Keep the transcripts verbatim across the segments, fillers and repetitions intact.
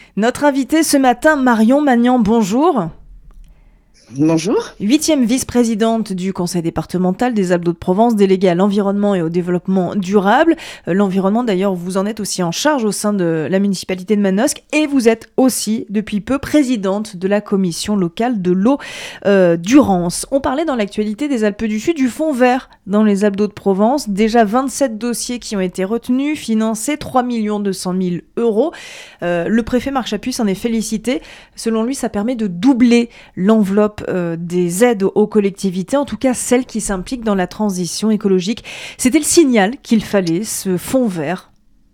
Notre invitée ce matin, Marion Magnan, bonjour. Bonjour. Huitième vice-présidente du conseil départemental des Alpes d'Haute-Provence, déléguée à l'environnement et au développement durable. Euh, l'environnement, d'ailleurs, vous en êtes aussi en charge au sein de la municipalité de Manosque et vous êtes aussi, depuis peu, présidente de la commission locale de l'eau euh, d'Urance. On parlait dans l'actualité des Alpes du Sud du fonds vert dans les Alpes d'Haute-Provence. Déjà vingt-sept dossiers qui ont été retenus, financés trois millions deux cent mille euros. Euh, le préfet Marc Chapuis s'en est félicité. Selon lui, ça permet de doubler l'enveloppe Euh, des aides aux collectivités, en tout cas celles qui s'impliquent dans la transition écologique. C'était le signal qu'il fallait, ce fonds vert.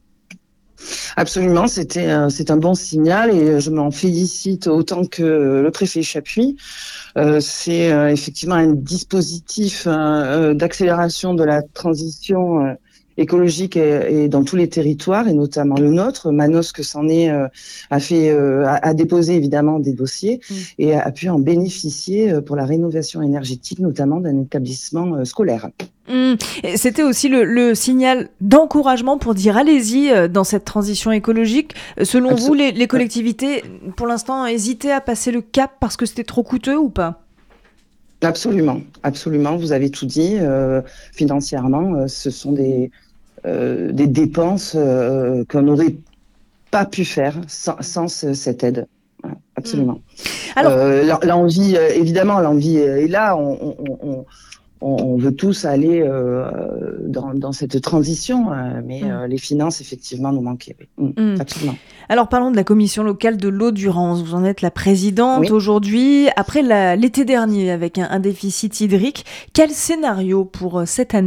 Absolument, c'était euh, c'est un bon signal et je m'en félicite autant que le préfet Chapuis. Euh, c'est euh, effectivement un dispositif euh, d'accélération de la transition euh, écologique et, et dans tous les territoires et notamment le nôtre. Manosque s'en est euh, a fait euh, a, a déposé évidemment des dossiers mmh. et a, a pu en bénéficier pour la rénovation énergétique, notamment d'un établissement euh, scolaire. Mmh. C'était aussi le, le signal d'encouragement pour dire allez-y dans cette transition écologique. Selon Absol- vous, les, les collectivités, pour l'instant, hésitaient à passer le cap parce que c'était trop coûteux ou pas ? Absolument, absolument. Vous avez tout dit. Euh, financièrement, euh, ce sont des euh, des dépenses euh, qu'on n'aurait pas pu faire sans, sans cette aide. Absolument. Mmh. Alors, euh, l'envie, évidemment, l'envie est là. On, on, on, on veut tous aller euh, dans, dans cette transition, euh, mais mmh. euh, les finances, effectivement, nous manquaient. Mmh. Mmh. Absolument. Alors, parlons de la commission locale de l'eau d'Urance. Vous en êtes la présidente oui. aujourd'hui. Après la, l'été dernier, avec un, un déficit hydrique, quel scénario pour euh, cette année ?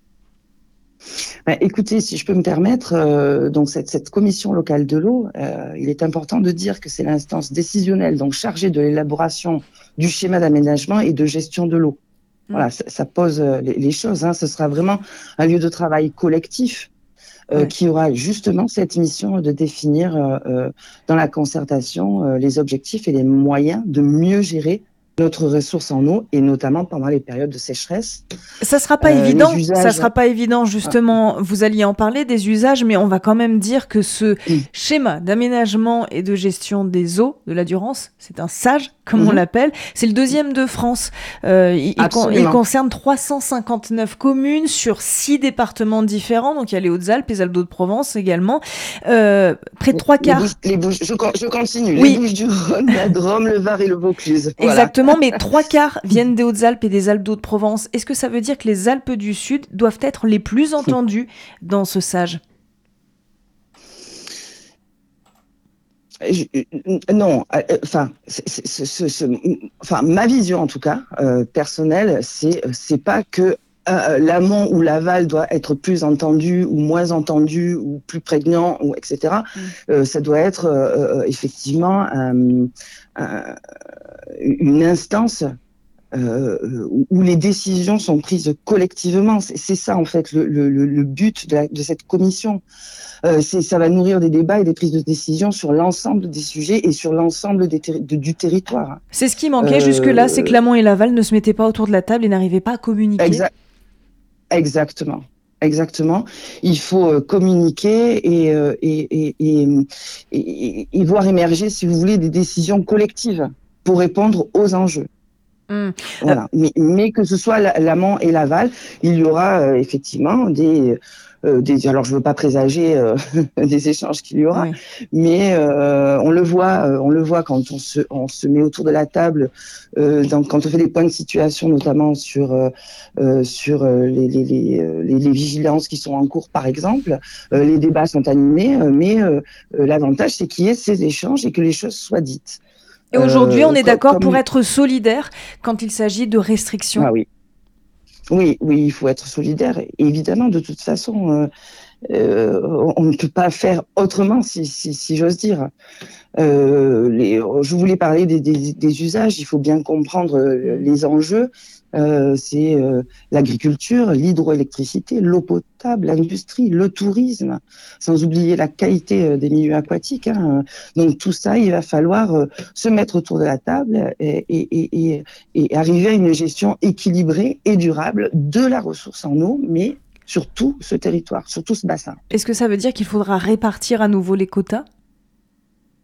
Ben, écoutez, si je peux me permettre, euh, donc cette, cette commission locale de l'eau, euh, il est important de dire que c'est l'instance décisionnelle, donc chargée de l'élaboration du schéma d'aménagement et de gestion de l'eau. Mmh. Voilà, ça, ça pose les, les choses. Hein. Ce sera vraiment un lieu de travail collectif euh, oui. qui aura justement cette mission de définir euh, dans la concertation euh, les objectifs et les moyens de mieux gérer notre ressource en eau et notamment pendant les périodes de sécheresse. Ça sera pas euh, évident, usages... ça sera pas évident justement, ah. vous alliez en parler des usages, mais on va quand même dire que ce mmh. schéma d'aménagement et de gestion des eaux de la Durance, c'est un SAGE, comme mmh. on l'appelle, c'est le deuxième de France. Euh, il, il, con, il concerne trois cent cinquante-neuf communes sur six départements différents, donc il y a les Hautes-Alpes, les Alpes d'Haute-Provence également. Euh, près de trois quarts... Les Bouches, les Bouches, je, je continue, oui. les Bouches-du-Rhône, la Drôme, le Var et le Vaucluse. Voilà. Exactement, mais trois quarts viennent des Hautes-Alpes et des Alpes d'Haute-Provence. Est-ce que ça veut dire que les Alpes du Sud doivent être les plus entendues dans ce SAGE ? Je, non, enfin, euh, enfin, ma vision en tout cas euh, personnelle, c'est c'est pas que euh, l'amont ou l'aval doit être plus entendu ou moins entendu ou plus prégnant ou et cetera. Mmh. Euh, ça doit être euh, effectivement euh, euh, une instance euh, où les décisions sont prises collectivement. C'est, c'est ça en fait le, le, le but de, la, de cette commission. Euh, c'est, ça va nourrir des débats et des prises de décision sur l'ensemble des sujets et sur l'ensemble des terri- de, du territoire. C'est ce qui manquait euh, jusque-là, c'est que l'amont et l'aval ne se mettaient pas autour de la table et n'arrivaient pas à communiquer. Exa- exactement. Exactement. Il faut euh, communiquer et, euh, et, et, et, et, et voir émerger, si vous voulez, des décisions collectives pour répondre aux enjeux. Mmh. Voilà. Euh... Mais, mais que ce soit l'amont et l'aval, il y aura euh, effectivement des, euh, des. Alors, je ne veux pas présager euh, des échanges qu'il y aura, oui. mais euh, on le voit, euh, on le voit quand on se, on se met autour de la table, euh, dans, quand on fait des points de situation, notamment sur euh, sur les, les, les, les, les vigilances qui sont en cours, par exemple. Euh, les débats sont animés, euh, mais euh, l'avantage c'est qu'il y ait ces échanges et que les choses soient dites. Et aujourd'hui, on est d'accord comme... pour être solidaire quand il s'agit de restrictions. Ah oui. Oui, oui, il faut être solidaire. Et évidemment, de toute façon, euh, euh, on ne peut pas faire autrement, si, si, si j'ose dire. Euh, les, je voulais parler des, des, des usages. Il faut bien comprendre les enjeux. Euh, c'est euh, l'agriculture, l'hydroélectricité, l'eau potable, l'industrie, le tourisme, sans oublier la qualité des milieux aquatiques. Hein. Donc tout ça, il va falloir euh, se mettre autour de la table et, et, et, et arriver à une gestion équilibrée et durable de la ressource en eau, mais sur tout ce territoire, sur tout ce bassin. Est-ce que ça veut dire qu'il faudra répartir à nouveau les quotas ?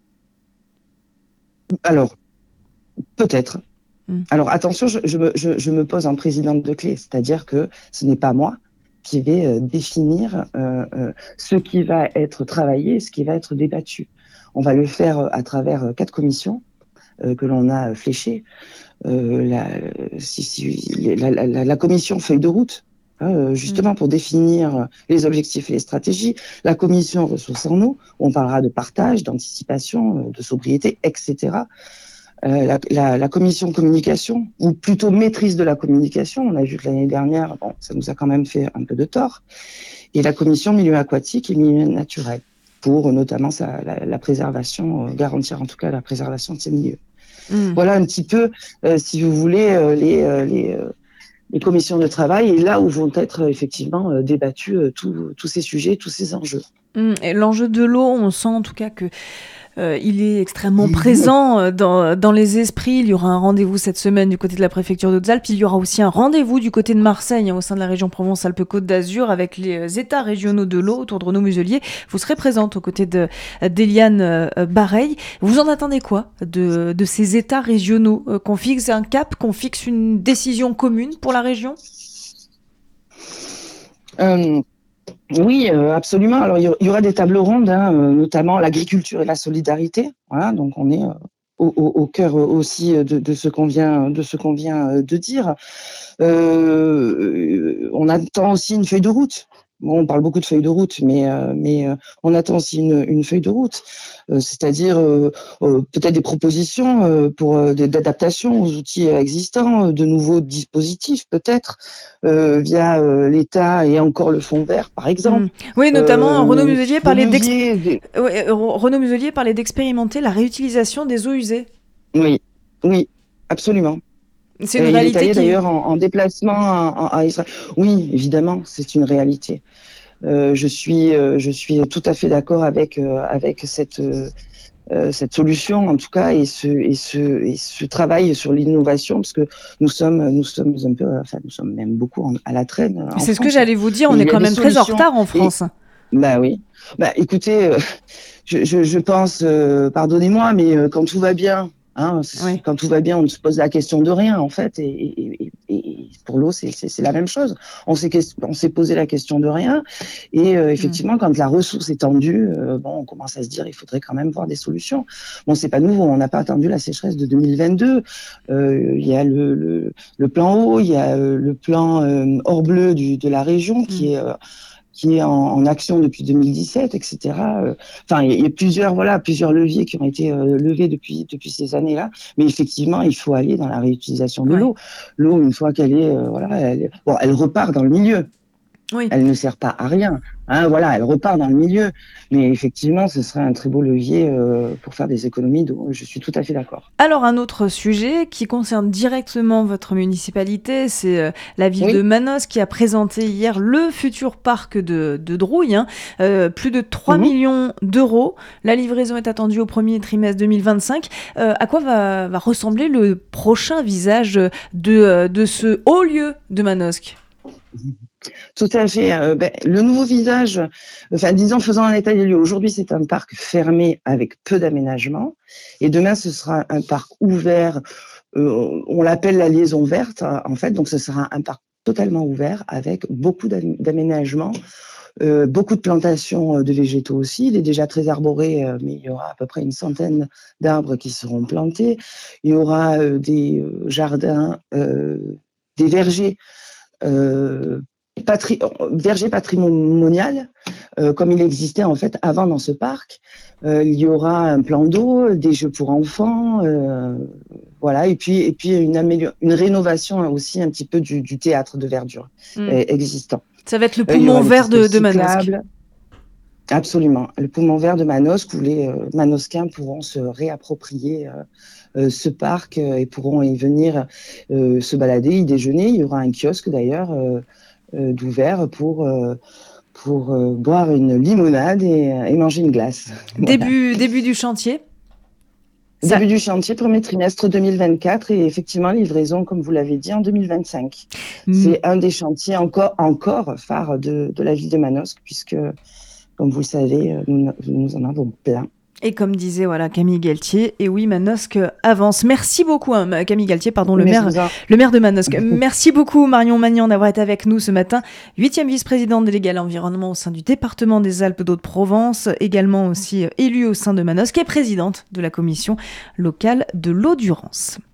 Alors, peut-être. Mmh. Alors attention, je, je, me, je, je me pose en présidente de clé, c'est-à-dire que ce n'est pas moi qui vais euh, définir euh, euh, ce qui va être travaillé, ce qui va être débattu. On va le faire euh, à travers euh, quatre commissions euh, que l'on a fléchées. Euh, la, si, si, la, la, la commission feuille de route, hein, justement pour définir les objectifs et les stratégies. La commission ressources en eau, on parlera de partage, d'anticipation, de sobriété, et cetera. Euh, la, la, la commission communication, ou plutôt maîtrise de la communication, on a vu que l'année dernière, bon, ça nous a quand même fait un peu de tort, et la commission milieu aquatique et milieu naturel, pour notamment sa, la, la préservation, euh, garantir en tout cas la préservation de ces milieux. Mmh. Voilà un petit peu, euh, si vous voulez, euh, les, euh, les, euh, les commissions de travail, et là où vont être euh, effectivement euh, débattus euh, tous ces sujets, tous ces enjeux. Mmh. Et l'enjeu de l'eau, on sent en tout cas que Euh, il est extrêmement présent euh, dans, dans les esprits. Il y aura un rendez-vous cette semaine du côté de la préfecture d'Hautes-Alpes. Il y aura aussi un rendez-vous du côté de Marseille, hein, au sein de la région Provence-Alpes-Côte d'Azur, avec les États régionaux de l'eau autour de Renaud Muselier. Vous serez présente aux côtés de, d'Eliane euh, Bareil. Vous en attendez quoi de, de ces États régionaux, euh, qu'on fixe un cap, qu'on fixe une décision commune pour la région? euh... Oui, euh, absolument. Alors, il y aura des tables rondes, hein, euh, notamment l'agriculture et la solidarité. Voilà, donc on est euh, au, au, au cœur aussi de, de ce qu'on vient, de ce qu'on vient de dire. Euh, on attend aussi une feuille de route. Bon, on parle beaucoup de feuille de route, mais euh, mais euh, on attend aussi une, une feuille de route, euh, c'est-à-dire euh, euh, peut-être des propositions euh, pour euh, d'adaptation aux outils existants, euh, de nouveaux dispositifs peut-être euh, via euh, l'État et encore le Fonds vert, par exemple. Mmh. Oui, notamment euh, Renaud Muselier parlait d'ex... des... ouais, Renaud Muselier parlait d'expérimenter la réutilisation des eaux usées. Oui, oui, absolument. C'est une il réalité est allé qui... d'ailleurs en, en déplacement à, à Israël. Oui, évidemment, c'est une réalité. Euh, je suis, euh, je suis tout à fait d'accord avec euh, avec cette euh, cette solution en tout cas et ce et ce et ce travail sur l'innovation parce que nous sommes nous sommes un peu, enfin nous sommes même beaucoup en, à la traîne. En c'est France. Ce que j'allais vous dire. On et est quand même très en retard en France. Et, bah oui. Bah écoutez, euh, je, je je pense, euh, pardonnez-moi, mais euh, quand tout va bien. Hein, oui. Quand tout va bien, on ne se pose la question de rien, en fait. Et, et, et, et pour l'eau, c'est, c'est, c'est la même chose. On s'est, on s'est posé la question de rien. Et euh, effectivement, mmh. quand la ressource est tendue, euh, bon, on commence à se dire il faudrait quand même voir des solutions. Bon, c'est pas nouveau. On n'a pas attendu la sécheresse de deux mille vingt-deux. Euh, il y a le, le, le plan eau, il y a euh, le plan euh, hors bleu du, de la région qui mmh. est... Euh, qui est en, en action depuis deux mille dix-sept, et cetera. Enfin, il y a plusieurs, voilà, plusieurs leviers qui ont été euh, levés depuis depuis ces années-là. Mais effectivement, il faut aller dans la réutilisation de ouais. l'eau. L'eau, une fois qu'elle est, euh, voilà, elle, bon, elle repart dans le milieu. Oui. Elle ne sert pas à rien. Hein, voilà, elle repart dans le milieu. Mais effectivement, ce serait un très beau levier euh, pour faire des économies d'eau. Je suis tout à fait d'accord. Alors, un autre sujet qui concerne directement votre municipalité, c'est euh, la ville oui. de Manosque qui a présenté hier le futur parc de, de Drouille. Hein, euh, plus de trois mmh. millions d'euros. La livraison est attendue au premier trimestre deux mille vingt-cinq. Euh, à quoi va, va ressembler le prochain visage de, de ce haut lieu de Manosque ? Tout à fait. Euh, ben, le nouveau visage, enfin, disons, faisant un état des lieux. Aujourd'hui, c'est un parc fermé avec peu d'aménagement. Et demain, ce sera un parc ouvert. Euh, on l'appelle la liaison verte, en fait. Donc, ce sera un parc totalement ouvert avec beaucoup d'aménagements. Euh, beaucoup de plantations de végétaux aussi. Il est déjà très arboré, euh, mais il y aura à peu près une centaine d'arbres qui seront plantés. Il y aura euh, des euh, jardins, euh, des vergers, euh, patri verger patrimonial, euh, comme il existait en fait avant dans ce parc. Euh, il y aura un plan d'eau, des jeux pour enfants, euh, voilà, et puis et puis une amélior une rénovation aussi un petit peu du, du théâtre de verdure mmh. euh, existant. Ça va être le poumon euh, vert de, de Manosque. Absolument, le poumon vert de Manosque où les euh, Manosquins pourront se réapproprier euh, euh, ce parc euh, et pourront y venir euh, se balader, y déjeuner. Il y aura un kiosque d'ailleurs euh, euh, d'ouvert pour euh, pour euh, boire une limonade et, et manger une glace. Début voilà. début du chantier. Début Ça... du chantier, premier trimestre deux mille vingt-quatre et effectivement livraison, comme vous l'avez dit, en deux mille vingt-cinq. Mmh. C'est un des chantiers encore encore phares de, de la ville de Manosque puisque, comme vous le savez, nous, nous en avons plein. Et comme disait voilà Camille Galtier, et oui, Manosque avance. Merci beaucoup, hein, Camille Galtier, pardon, le Mais maire, je vous en- le maire de Manosque. Merci beaucoup, Marion Magnan, d'avoir été avec nous ce matin. Huitième vice-présidente déléguée à l'environnement au sein du département des Alpes-de-Haute-Provence, également aussi élue au sein de Manosque et présidente de la commission locale de l'eau Durance.